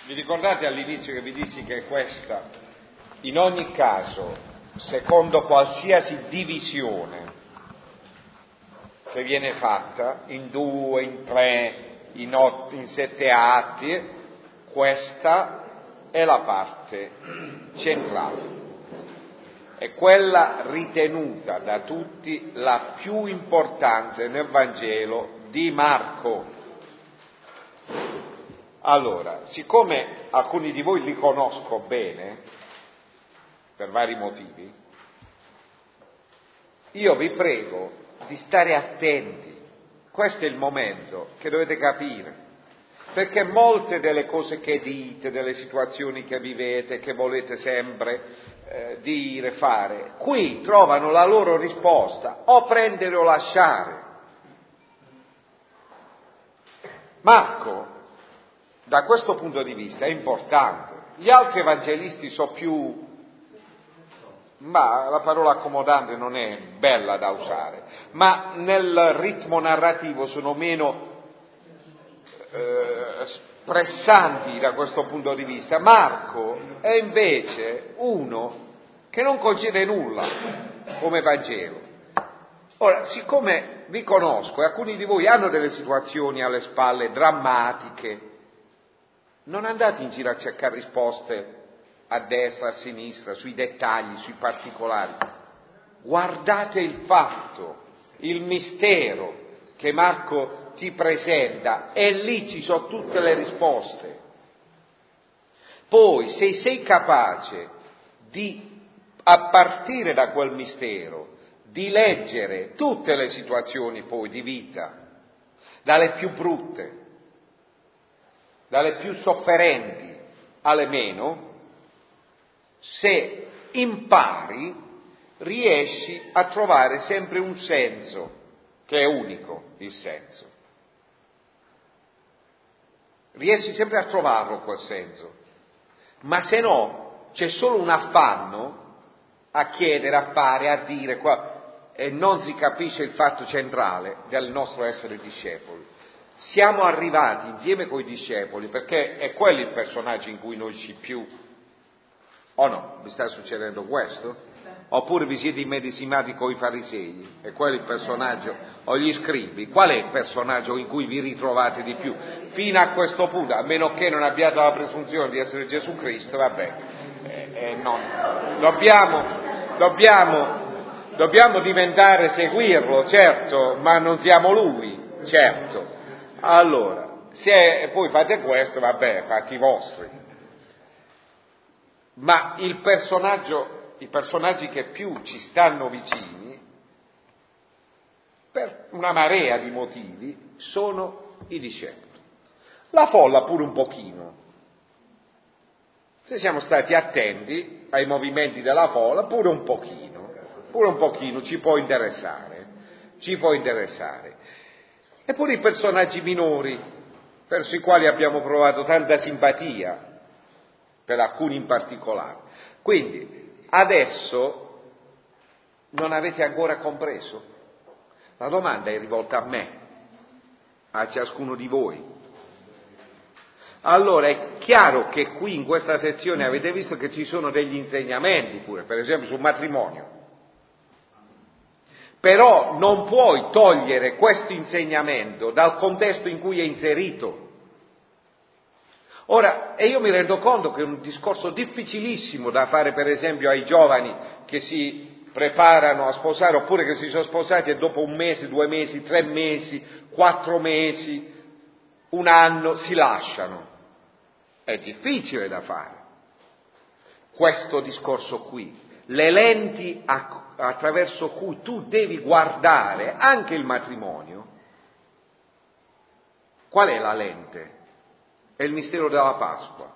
Vi ricordate all'inizio che vi dissi che questa, in ogni caso, secondo qualsiasi divisione che viene fatta, in 2, in 3, in 7 atti, questa è la parte centrale, è quella ritenuta da tutti la più importante nel Vangelo di Marco. Allora, siccome alcuni di voi li conosco bene, per vari motivi, io vi prego di stare attenti. Questo è il momento che dovete capire, perché molte delle cose che dite, delle situazioni che vivete, che volete sempre dire, fare, qui trovano la loro risposta, o prendere o lasciare. Marco, da questo punto di vista, è importante. Gli altri evangelisti sono più, ma la parola accomodante non è bella da usare, ma nel ritmo narrativo sono meno pressanti da questo punto di vista. Marco è invece uno che non concede nulla come Vangelo. Ora, siccome vi conosco e alcuni di voi hanno delle situazioni alle spalle drammatiche, non andate in giro a cercare risposte a destra, a sinistra, sui dettagli, sui particolari. Guardate il fatto, il mistero che Marco ti presenta, e lì ci sono tutte le risposte. Poi, se sei capace di, a partire da quel mistero, di leggere tutte le situazioni poi di vita, dalle più brutte, dalle più sofferenti alle meno, se impari, riesci a trovare sempre un senso, che è unico il senso. Riesci sempre a trovarlo quel senso. Ma se no, c'è solo un affanno a chiedere, a fare, a dire, e non si capisce il fatto centrale del nostro essere discepoli. Siamo arrivati insieme coi discepoli perché è quello il personaggio in cui noi ci più, o no? Vi sta succedendo questo? Oppure vi siete immedesimati coi farisei? È quello il personaggio? O gli scribi? Qual è il personaggio in cui vi ritrovate di più? Fino a questo punto, a meno che non abbiate la presunzione di essere Gesù Cristo, vabbè, dobbiamo diventare, seguirlo, certo, ma non siamo Lui, certo. Allora, se poi fate questo, vabbè, fatti i vostri. Ma i personaggi che più ci stanno vicini, per una marea di motivi, sono i discepoli. La folla pure un pochino. Se siamo stati attenti ai movimenti della folla, pure un pochino ci può interessare. Eppure i personaggi minori, verso i quali abbiamo provato tanta simpatia, per alcuni in particolare. Quindi, adesso non avete ancora compreso? La domanda è rivolta a me, a ciascuno di voi. Allora, è chiaro che qui in questa sezione avete visto che ci sono degli insegnamenti pure, per esempio sul matrimonio. Però non puoi togliere questo insegnamento dal contesto in cui è inserito. Ora, e io mi rendo conto che è un discorso difficilissimo da fare, per esempio, ai giovani che si preparano a sposare, oppure che si sono sposati e dopo 1 mese, 2 mesi, 3 mesi, 4 mesi, 1 anno si lasciano. È difficile da fare questo discorso qui. Le lenti attraverso cui tu devi guardare anche il matrimonio, qual è la lente? È il mistero della Pasqua.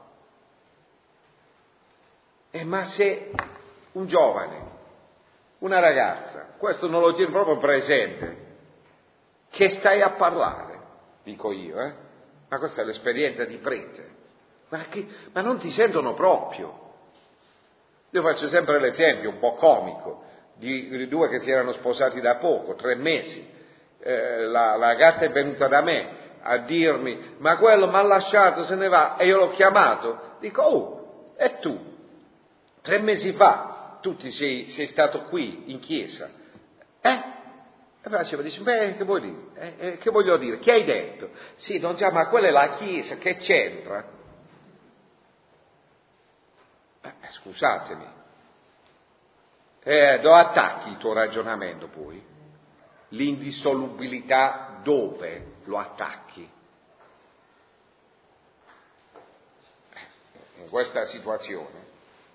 Ma se un giovane, una ragazza, questo non lo tiene proprio presente, che stai a parlare, dico io, ma questa è l'esperienza di prete, ma non ti sentono proprio. Io faccio sempre l'esempio un po' comico di 2 che si erano sposati da poco, 3 mesi. La ragazza è venuta da me, a dirmi, ma quello mi ha lasciato, se ne va, e io l'ho chiamato, dico, oh, e tu? 3 mesi fa tu sei stato qui in chiesa, E faceva, dice, beh, che vuoi dire? Che voglio dire? Che hai detto? Sì, non già, ma quella è la chiesa, che c'entra? Scusatemi, dove attacchi il tuo ragionamento poi? L'indissolubilità dove lo attacchi? In questa situazione,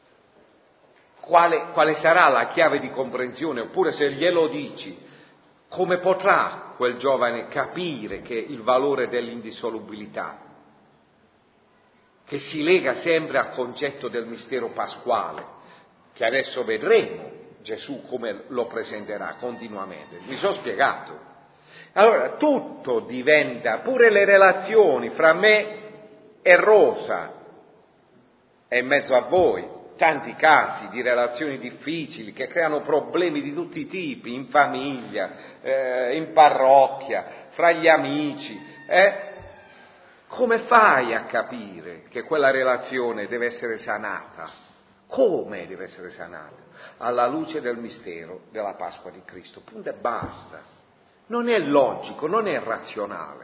quale sarà la chiave di comprensione? Oppure se glielo dici, come potrà quel giovane capire che il valore dell'indissolubilità, che si lega sempre al concetto del mistero pasquale, che adesso vedremo Gesù come lo presenterà continuamente? Mi sono spiegato. Allora tutto diventa, pure le relazioni fra me e Rosa e in mezzo a voi, tanti casi di relazioni difficili che creano problemi di tutti i tipi, in famiglia, in parrocchia, fra gli amici. Come fai a capire che quella relazione deve essere sanata? Come deve essere sanata? Alla luce del mistero della Pasqua di Cristo, punto e basta. Non è logico, non è razionale.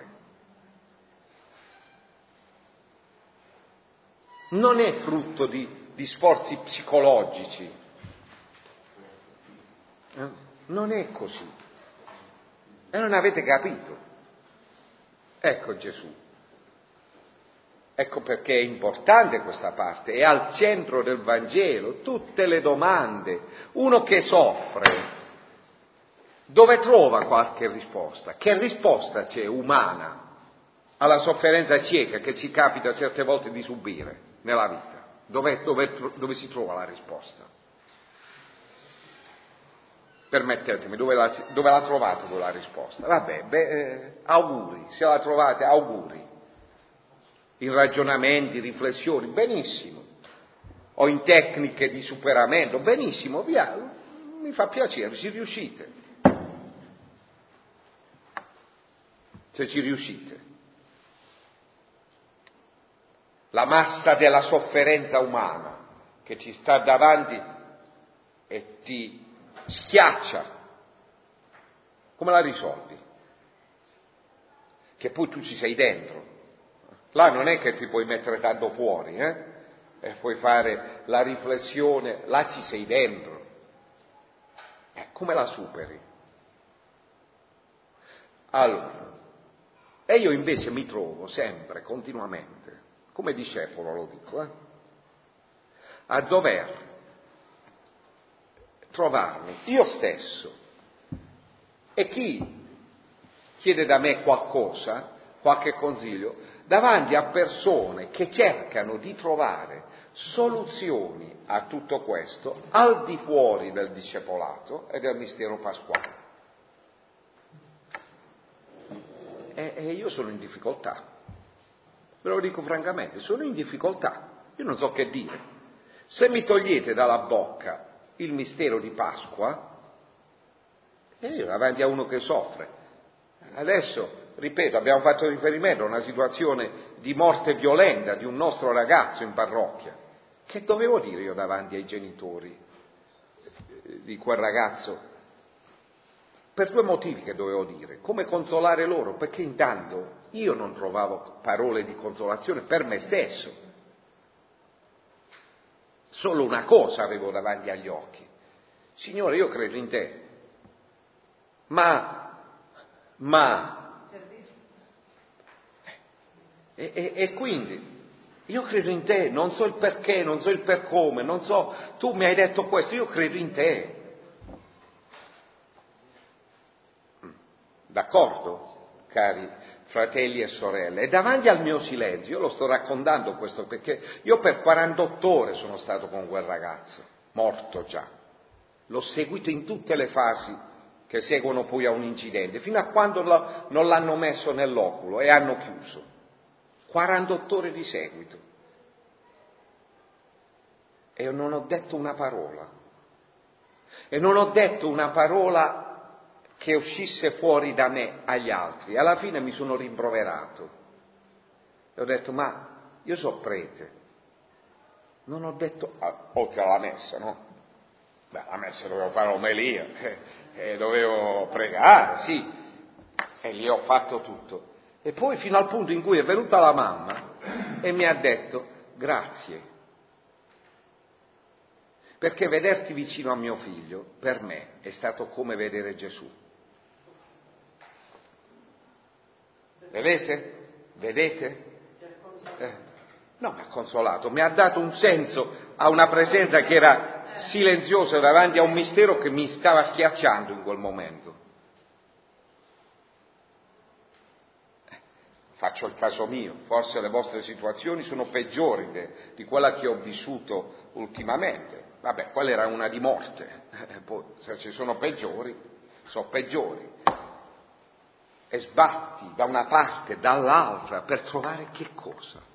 Non è frutto di sforzi psicologici. Non è così. E non avete capito. Ecco Gesù. Ecco perché è importante questa parte, è al centro del Vangelo, tutte le domande. Uno che soffre, dove trova qualche risposta? Che risposta c'è umana alla sofferenza cieca che ci capita certe volte di subire nella vita? Dove si trova la risposta? Permettetemi, dove la trovate voi la risposta? Vabbè, auguri, se la trovate, auguri. In ragionamenti, riflessioni, benissimo, o in tecniche di superamento, benissimo, via, mi fa piacere, ci riuscite. Se ci riuscite. La massa della sofferenza umana che ti sta davanti e ti schiaccia, come la risolvi? Che poi tu ci sei dentro. Là non è che ti puoi mettere tanto fuori, e puoi fare la riflessione, là ci sei dentro. Come la superi? Allora, e io invece mi trovo sempre, continuamente, come discepolo lo dico, a dover trovarmi io stesso e chi chiede da me qualcosa, qualche consiglio, davanti a persone che cercano di trovare soluzioni a tutto questo al di fuori del discepolato e del mistero pasquale. E io sono in difficoltà, ve lo dico francamente, sono in difficoltà, io non so che dire. Se mi togliete dalla bocca il mistero di Pasqua, io davanti a uno che soffre. Adesso, ripeto, abbiamo fatto riferimento a una situazione di morte violenta di un nostro ragazzo in parrocchia. Che dovevo dire io davanti ai genitori di quel ragazzo? Per 2 motivi che dovevo dire. Come consolare loro? Perché intanto io non trovavo parole di consolazione per me stesso. Solo una cosa avevo davanti agli occhi. Signore, io credo in te. Ma e quindi io credo in te, non so il perché, non so il per come, non so, tu mi hai detto questo, io credo in te. D'accordo, cari fratelli e sorelle? E davanti al mio silenzio, io lo sto raccontando questo perché io per 48 ore sono stato con quel ragazzo, morto già. L'ho seguito in tutte le fasi che seguono poi a un incidente, fino a quando non l'hanno messo nell'oculo e hanno chiuso. 48 ore di seguito. E io non ho detto una parola. E non ho detto una parola che uscisse fuori da me agli altri. Alla fine mi sono rimproverato e ho detto: ma io so prete. Non ho detto, oltre alla messa, no? Beh, la messa dovevo fare l'omelia, dovevo pregare, sì, e lì ho fatto tutto. E poi fino al punto in cui è venuta la mamma e mi ha detto: grazie, perché vederti vicino a mio figlio per me è stato come vedere Gesù. Vedete? No, mi ha consolato, mi ha dato un senso a una presenza che era silenziosa davanti a un mistero che mi stava schiacciando in quel momento. Faccio il caso mio, forse le vostre situazioni sono peggiori di quella che ho vissuto ultimamente. Vabbè, quella era una di morte, poi se ci sono peggiori, sono peggiori. E sbatti da una parte e dall'altra per trovare che cosa?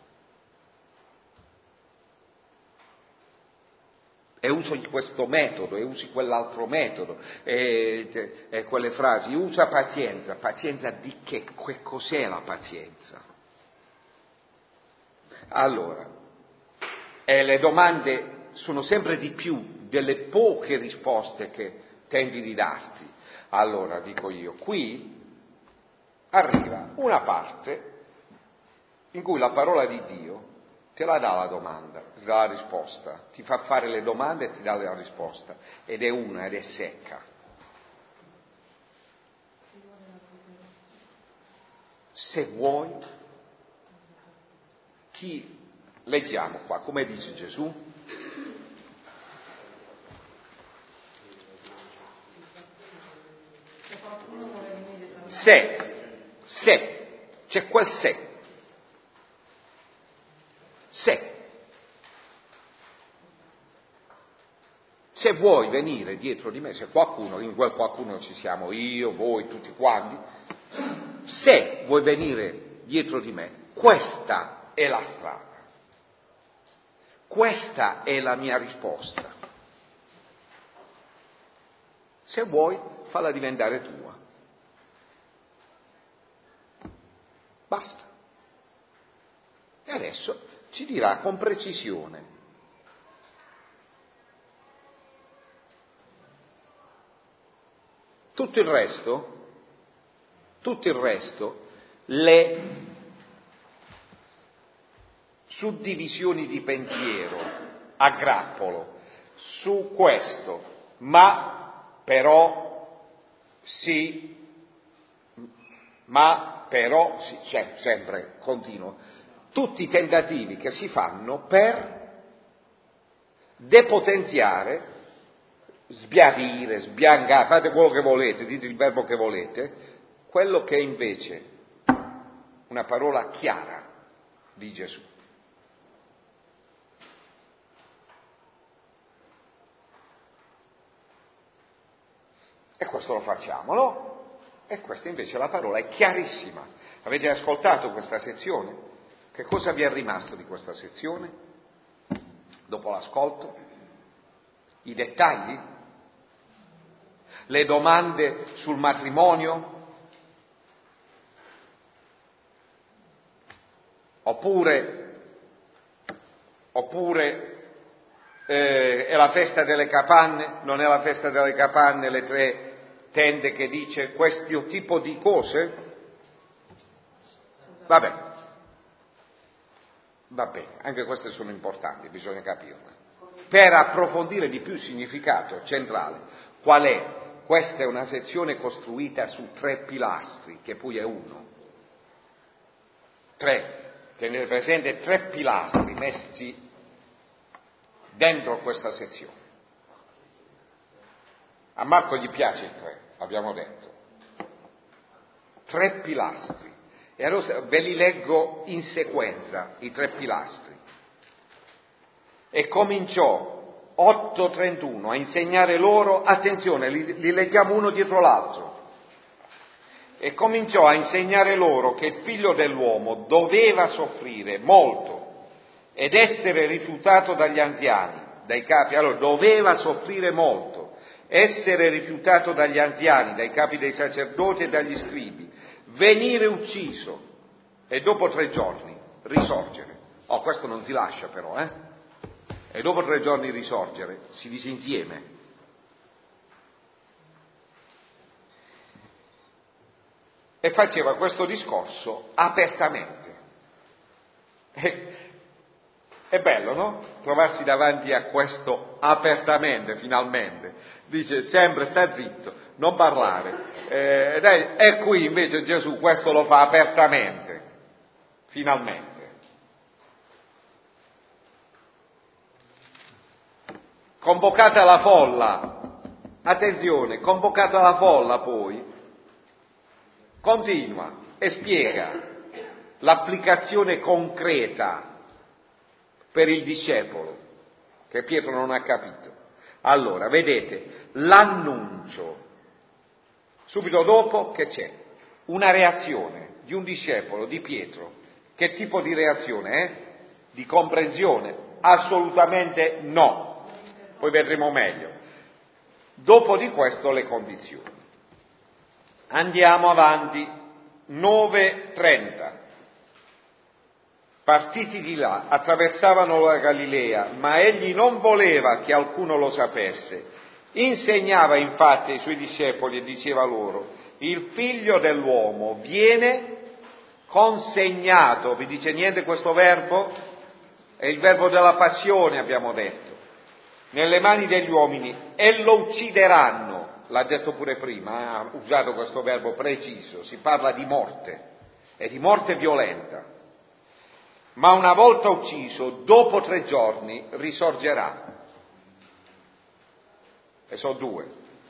E uso questo metodo, e usi quell'altro metodo, e quelle frasi, usa pazienza. Pazienza di che? Che cos'è la pazienza? Allora, le domande sono sempre di più delle poche risposte che tenti di darti. Allora, dico io, qui arriva una parte in cui la parola di Dio te la dà la domanda, ti dà la risposta, ti fa fare le domande e ti dà la risposta, ed è secca. Se vuoi, leggiamo qua, come dice Gesù? Se, c'è quel se. Se vuoi venire dietro di me, se qualcuno, in quel qualcuno ci siamo io, voi, tutti quanti, se vuoi venire dietro di me, questa è la strada, questa è la mia risposta. Se vuoi, falla diventare tua. Basta. E adesso ci dirà con precisione. Tutto il resto, le suddivisioni di pensiero a grappolo su questo, ma però sì, cioè, sempre continuo, tutti i tentativi che si fanno per depotenziare, sbiadire, sbiancare, fate quello che volete, dite il verbo che volete, quello che è invece una parola chiara di Gesù. E questo lo facciamo, no? E questa invece la parola è chiarissima. Avete ascoltato questa sezione? Che cosa vi è rimasto di questa sezione? Dopo l'ascolto? I dettagli? Le domande sul matrimonio? Oppure è la festa delle capanne? Non è la festa delle capanne, le 3 tende che dice questo tipo di cose? Va bene, anche queste sono importanti, bisogna capirle. Per approfondire di più il significato centrale, qual è? Questa è una sezione costruita su 3 pilastri, che poi è uno. 3. Tenete presente 3 pilastri messi dentro questa sezione. A Marco gli piace il 3, abbiamo detto. 3 pilastri. E allora ve li leggo in sequenza, i 3 pilastri. E cominciò 8:31 a insegnare loro, attenzione, li leggiamo uno dietro l'altro. E cominciò a insegnare loro che il figlio dell'uomo doveva soffrire molto ed essere rifiutato dagli anziani, dai capi. Allora, doveva soffrire molto essere rifiutato dagli anziani, dai capi dei sacerdoti e dagli scribi, venire ucciso e dopo 3 giorni risorgere. Questo non si lascia però, E dopo 3 giorni risorgere, si dice insieme. E faceva questo discorso apertamente. È bello, no? Trovarsi davanti a questo apertamente, finalmente. Dice sempre sta zitto, non parlare. E qui invece Gesù questo lo fa apertamente, finalmente. Convocata la folla, attenzione, convocata la folla poi, continua e spiega l'applicazione concreta per il discepolo, che Pietro non ha capito. Allora, vedete, l'annuncio, subito dopo che c'è una reazione di un discepolo, di Pietro. Che tipo di reazione è? Di comprensione? Assolutamente no. Poi vedremo meglio. Dopo di questo le condizioni. Andiamo avanti. 9:30. Partiti di là, attraversavano la Galilea, ma egli non voleva che alcuno lo sapesse. Insegnava infatti ai suoi discepoli e diceva loro: il figlio dell'uomo viene consegnato. Vi dice niente questo verbo? È il verbo della passione, abbiamo detto. Nelle mani degli uomini e lo uccideranno. L'ha detto pure prima, ha usato questo verbo preciso. Si parla di morte, e di morte violenta. Ma una volta ucciso, dopo 3 giorni risorgerà. E sono 2.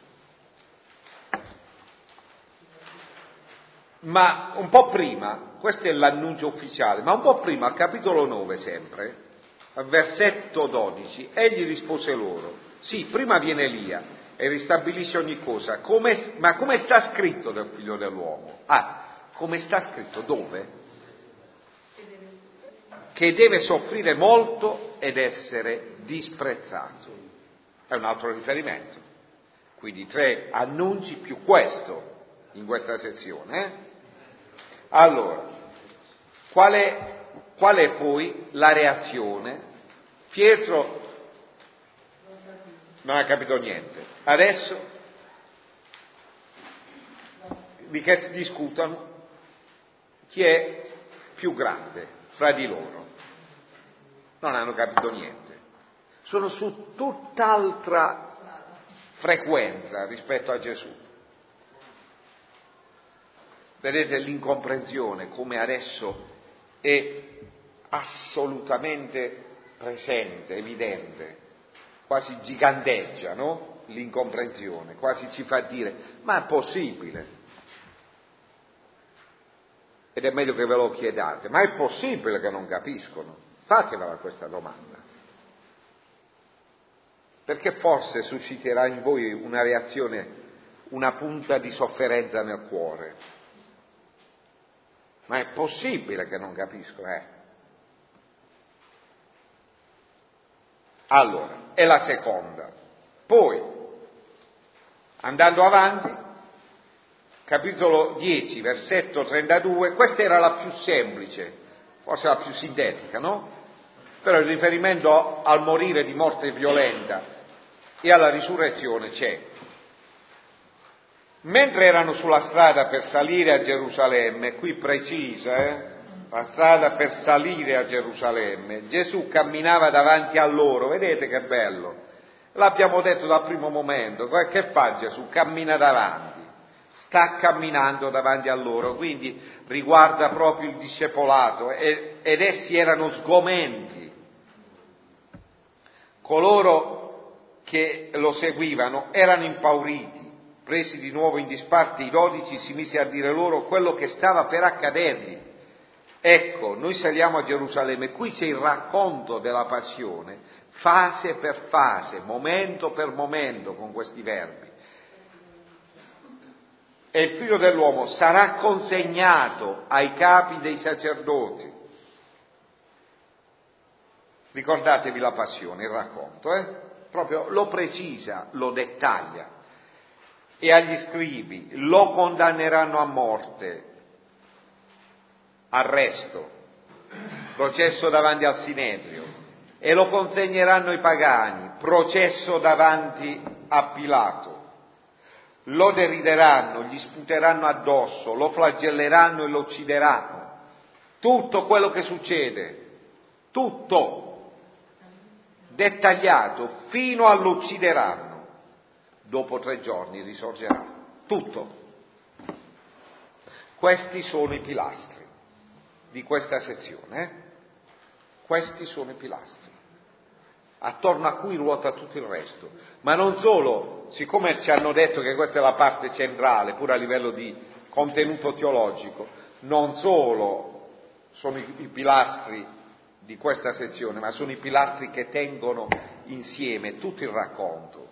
Ma un po' prima, questo è l'annuncio ufficiale, ma un po' prima, al capitolo 9 sempre, al versetto 12, egli rispose loro: sì, prima viene Elia e ristabilisce ogni cosa, ma come sta scritto del figlio dell'uomo? Come sta scritto? Dove? Che deve soffrire molto ed essere disprezzato. È un altro riferimento. Quindi 3 annunci più questo in questa sezione. Allora, qual è poi la reazione? Pietro non ha capito niente. Adesso di che discutono? Chi è più grande fra di loro? Non hanno capito niente. Sono su tutt'altra frequenza rispetto a Gesù. Vedete l'incomprensione come adesso è assolutamente presente, evidente, quasi giganteggia, no? L'incomprensione, quasi ci fa dire: ma è possibile? Ed è meglio che ve lo chiediate: ma è possibile che non capiscono? Fatevela questa domanda, perché forse susciterà in voi una reazione, una punta di sofferenza nel cuore. Ma è possibile che non capisco, Allora, è la seconda. Poi, andando avanti, capitolo 10, versetto 32, questa era la più semplice, forse la più sintetica, no? Però il riferimento al morire di morte violenta e alla risurrezione c'è. Mentre erano sulla strada per salire a Gerusalemme, qui precisa, la strada per salire a Gerusalemme, Gesù camminava davanti a loro. Vedete che bello? L'abbiamo detto dal primo momento. Che fa Gesù? Cammina davanti, sta camminando davanti a loro, quindi riguarda proprio il discepolato, ed essi erano sgomenti. Coloro che lo seguivano erano impauriti. Presi di nuovo in disparte i 12, si mise a dire loro quello che stava per accadergli. Ecco, noi saliamo a Gerusalemme, qui c'è il racconto della passione, fase per fase, momento per momento, con questi verbi. E il figlio dell'uomo sarà consegnato ai capi dei sacerdoti. Ricordatevi la passione, il racconto, proprio lo precisa, lo dettaglia. E agli scribi: lo condanneranno a morte, arresto, processo davanti al Sinedrio, e lo consegneranno ai pagani, processo davanti a Pilato. Lo derideranno, gli sputeranno addosso, lo flagelleranno e lo uccideranno. Tutto quello che succede, tutto dettagliato fino all'uccideranno. Dopo 3 giorni risorgerà. Tutto. Questi sono i pilastri di questa sezione. Questi sono i pilastri attorno a cui ruota tutto il resto. Ma non solo, siccome ci hanno detto che questa è la parte centrale, pure a livello di contenuto teologico, non solo sono i pilastri di questa sezione, ma sono i pilastri che tengono insieme tutto il racconto.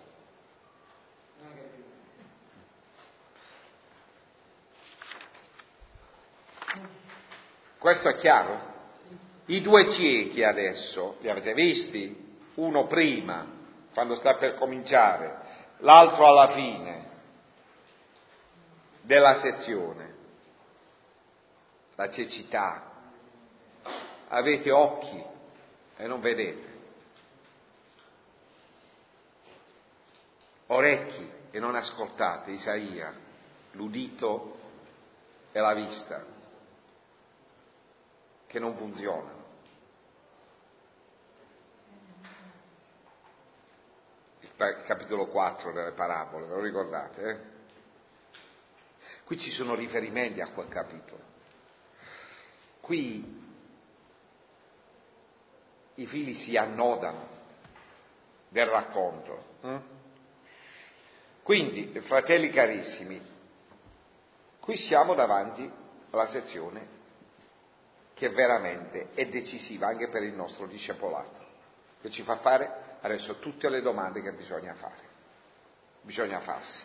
Questo è chiaro? I 2 ciechi adesso, li avete visti? Uno prima, quando sta per cominciare, l'altro alla fine della sezione. La cecità. Avete occhi e non vedete. Orecchi e non ascoltate, Isaia, l'udito e la vista, che non funzionano. Il capitolo 4 delle parabole, ve lo ricordate? Qui ci sono riferimenti a quel capitolo. Qui i fili si annodano del racconto. Quindi, fratelli carissimi, qui siamo davanti alla sezione che veramente è decisiva anche per il nostro discepolato, che ci fa fare adesso tutte le domande che bisogna fare, bisogna farsi.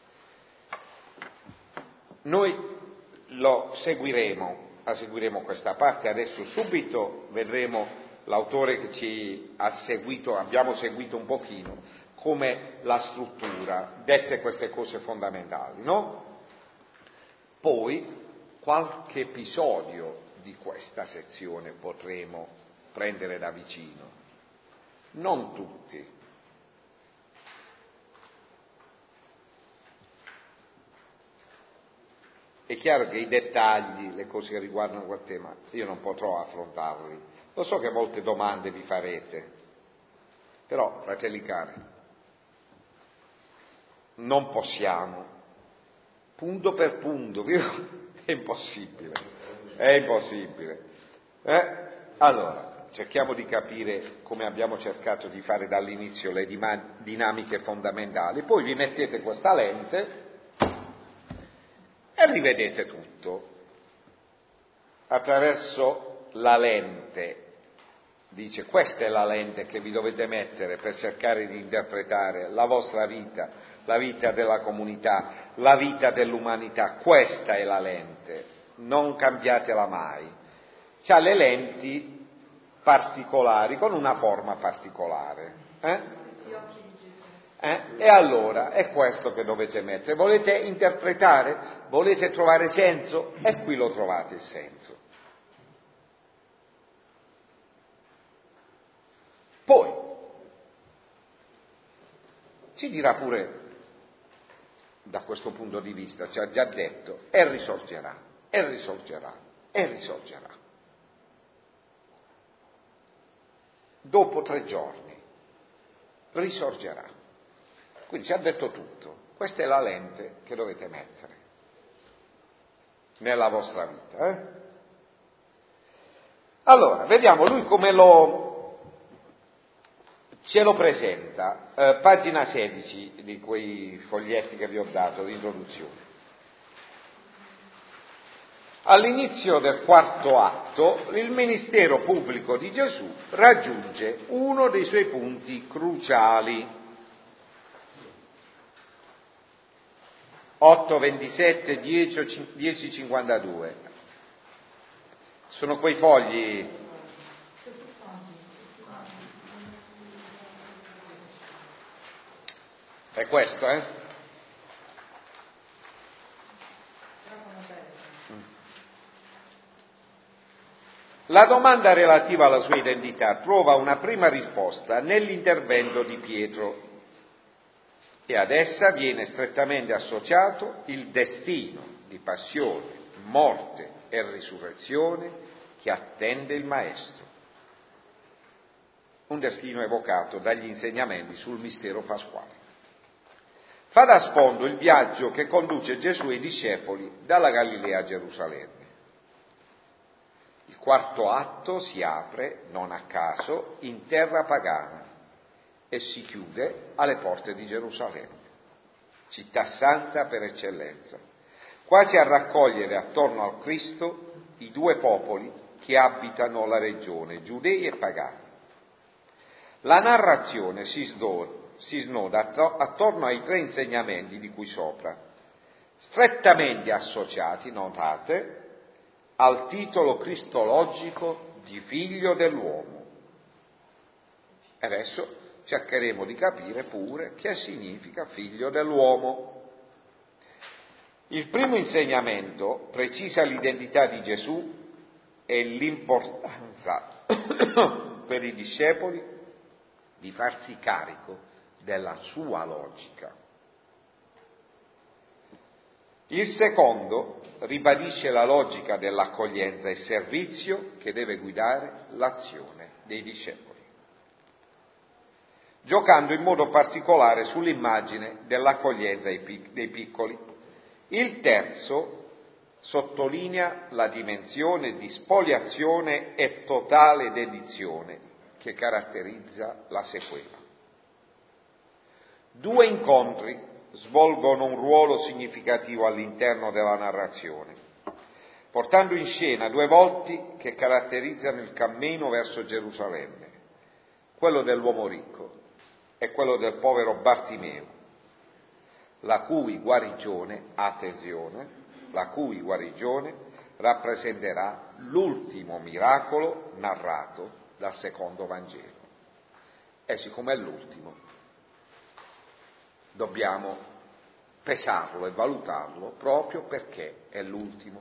Noi la seguiremo questa parte, adesso subito vedremo l'autore che ci ha seguito, abbiamo seguito un pochino, come la struttura, dette queste cose fondamentali, no? Poi qualche episodio di questa sezione potremo prendere da vicino, non tutti. È chiaro che i dettagli, le cose che riguardano quel tema, io non potrò affrontarli. Lo so che molte domande vi farete, però, fratelli cari, non possiamo, punto per punto, è impossibile. Allora, cerchiamo di capire, come abbiamo cercato di fare dall'inizio, le dinamiche fondamentali, poi vi mettete questa lente e rivedete tutto. Attraverso la lente, dice, questa è la lente che vi dovete mettere per cercare di interpretare la vostra vita, la vita della comunità, la vita dell'umanità. Questa è la lente, non cambiatela mai. C'ha le lenti particolari, con una forma particolare. E allora è questo che dovete mettere. Volete interpretare? Volete trovare senso? E qui lo trovate il senso. Poi ci dirà pure, da questo punto di vista, ci ha già detto, e risorgerà, e risorgerà, e risorgerà. Dopo 3 giorni risorgerà. Quindi ci ha detto tutto. Questa è la lente che dovete mettere nella vostra vita. Allora, vediamo lui come ce lo presenta, pagina 16 di quei foglietti che vi ho dato di introduzione. All'inizio del 4° atto, il ministero pubblico di Gesù raggiunge uno dei suoi punti cruciali. 8:27, 10:52. Sono quei fogli. È questo, La domanda relativa alla sua identità trova una prima risposta nell'intervento di Pietro e ad essa viene strettamente associato il destino di passione, morte e risurrezione che attende il Maestro. Un destino evocato dagli insegnamenti sul mistero pasquale. Fa da sfondo il viaggio che conduce Gesù e i discepoli dalla Galilea a Gerusalemme. Il quarto atto si apre, non a caso, in terra pagana e si chiude alle porte di Gerusalemme, città santa per eccellenza, quasi a raccogliere attorno al Cristo i due popoli che abitano la regione, giudei e pagani. La narrazione si snoda attorno ai tre insegnamenti di cui sopra, strettamente associati, notate, al titolo cristologico di Figlio dell'uomo. E adesso cercheremo di capire pure che significa Figlio dell'uomo. Il primo insegnamento precisa l'identità di Gesù e l'importanza per i discepoli di farsi carico della sua logica. Il secondo ribadisce la logica dell'accoglienza e servizio che deve guidare l'azione dei discepoli, giocando in modo particolare sull'immagine dell'accoglienza dei piccoli. Il terzo sottolinea la dimensione di spoliazione e totale dedizione che caratterizza la sequela. Due incontri svolgono un ruolo significativo all'interno della narrazione, portando in scena due volti che caratterizzano il cammino verso Gerusalemme, quello dell'uomo ricco e quello del povero Bartimeo, la cui guarigione, attenzione, la cui guarigione rappresenterà l'ultimo miracolo narrato dal secondo Vangelo. E siccome è l'ultimo, dobbiamo pesarlo e valutarlo proprio perché è l'ultimo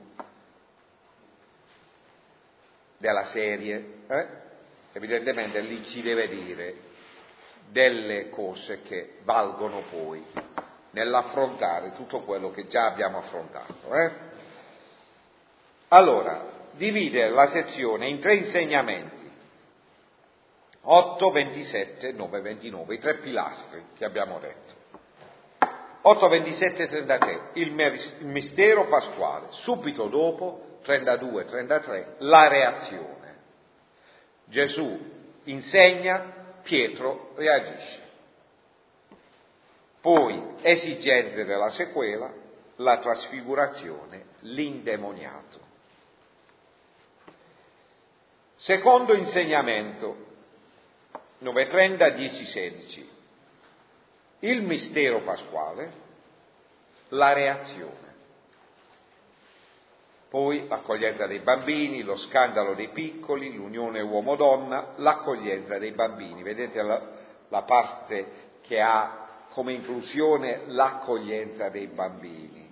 della serie. Evidentemente lì ci deve dire delle cose che valgono poi nell'affrontare tutto quello che già abbiamo affrontato. Allora, divide la sezione in tre insegnamenti, 8, 27, 9, 29, i tre pilastri che abbiamo detto. 8, 27, 33, il mistero pasquale, subito dopo, 32, 33, la reazione. Gesù insegna, Pietro reagisce. Poi esigenze della sequela, la trasfigurazione, l'indemoniato. Secondo insegnamento, 9:30, 10:16. Il mistero pasquale, la reazione. Poi l'accoglienza dei bambini, lo scandalo dei piccoli, l'unione uomo-donna, l'accoglienza dei bambini. Vedete la parte che ha come inclusione l'accoglienza dei bambini.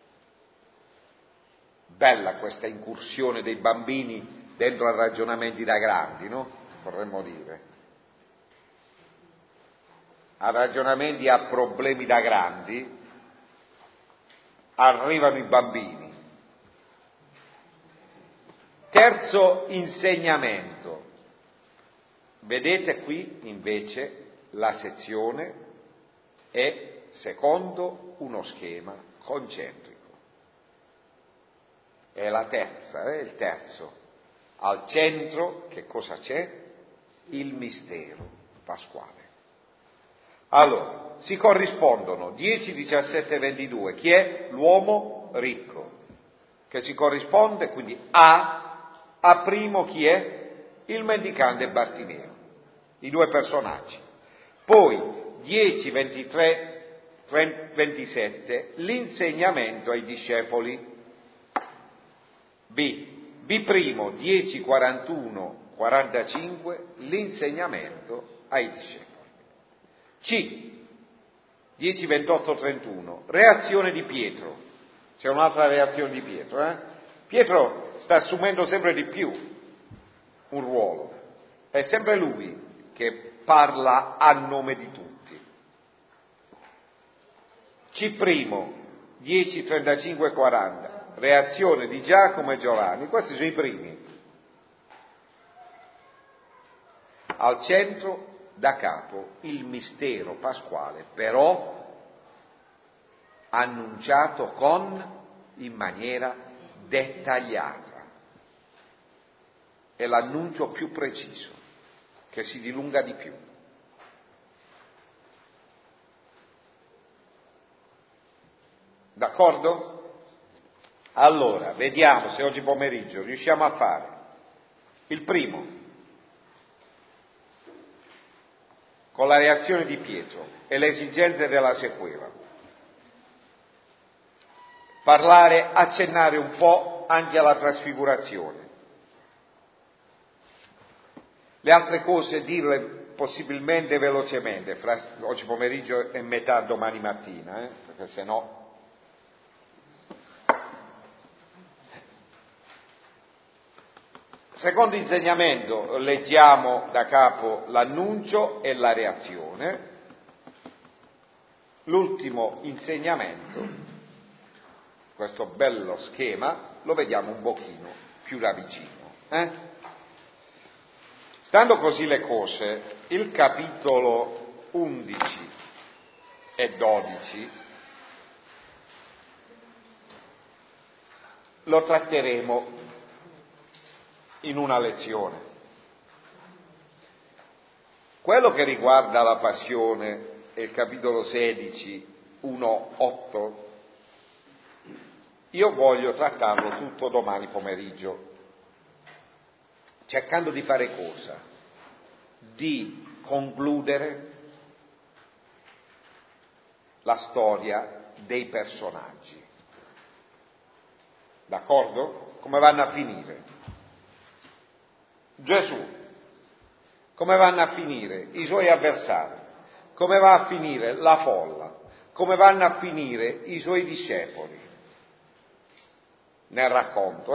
Bella questa incursione dei bambini dentro a ragionamenti da grandi, no? Vorremmo dire. A ragionamenti, a problemi da grandi, arrivano i bambini. Terzo insegnamento. Vedete qui invece la sezione è secondo uno schema concentrico. È la terza, il terzo. Al centro che cosa c'è? Il mistero pasquale. Allora, si corrispondono 10, 17, 22. Chi è? L'uomo ricco, che si corrisponde quindi a primo chi è? Il mendicante Bartimeo, i due personaggi. Poi 10, 23, 27, l'insegnamento ai discepoli. B primo, 10, 41, 45, l'insegnamento ai discepoli. C, 10, 28, 31. Reazione di Pietro. C'è un'altra reazione di Pietro. Pietro sta assumendo sempre di più un ruolo. È sempre lui che parla a nome di tutti. C', 10, 35, 40. Reazione di Giacomo e Giovanni. Questi sono i primi. Al centro, da capo, il mistero pasquale, però annunciato in maniera dettagliata. È l'annuncio più preciso, che si dilunga di più. D'accordo? Allora, vediamo se oggi pomeriggio riusciamo a fare il primo, con la reazione di Pietro e le esigenze della sequela. Accennare un po' anche alla trasfigurazione. Le altre cose dirle possibilmente velocemente, fra oggi pomeriggio e metà domani mattina, perché se no. Secondo insegnamento, leggiamo da capo l'annuncio e la reazione. L'ultimo insegnamento, questo bello schema, lo vediamo un pochino più da vicino. Stando così le cose, il capitolo 11 e 12 lo tratteremo in una lezione. Quello che riguarda la passione è il capitolo 16, 1, 8, io voglio trattarlo tutto domani pomeriggio, cercando di fare cosa? Di concludere la storia dei personaggi. D'accordo? Come vanno a finire? Gesù, come vanno a finire i suoi avversari, come va a finire la folla, come vanno a finire i suoi discepoli. Nel racconto,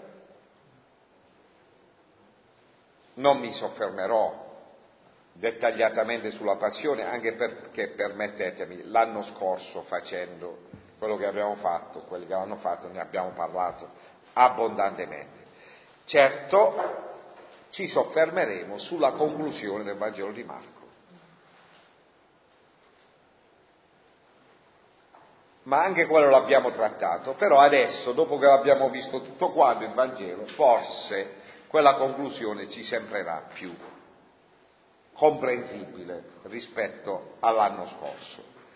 Non mi soffermerò dettagliatamente sulla passione, anche perché, permettetemi, l'anno scorso facendo quello che abbiamo fatto, quelli che l'hanno fatto, ne abbiamo parlato abbondantemente. Certo, ci soffermeremo sulla conclusione del Vangelo di Marco. Ma anche quello l'abbiamo trattato, però adesso, dopo che l'abbiamo visto tutto quanto il Vangelo, forse quella conclusione ci sembrerà più comprensibile rispetto all'anno scorso.